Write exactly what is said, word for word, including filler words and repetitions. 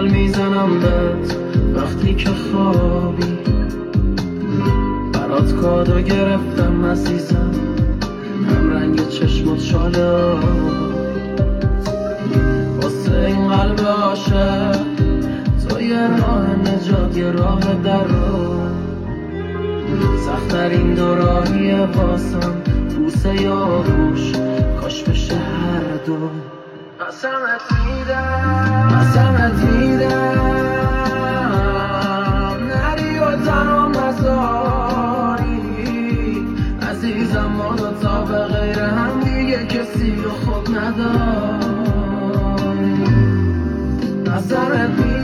زل میزنم بهت وقتی که خوابی، برات کادو گرفتم عزیزم، هم رنگ چشمات شاله واسه این قلب عاشق، تو یه راه نجات یه راه در رو، سخت‌ترین دو راهیه واسم، بوسه یا گوش کاش بشه هر دو. قسمت میدم قسمت میدم نری و تنها نذاری عزیزم، ما دوتا به غیر هم دیگه کسی رو خود نداری. قسمت میدم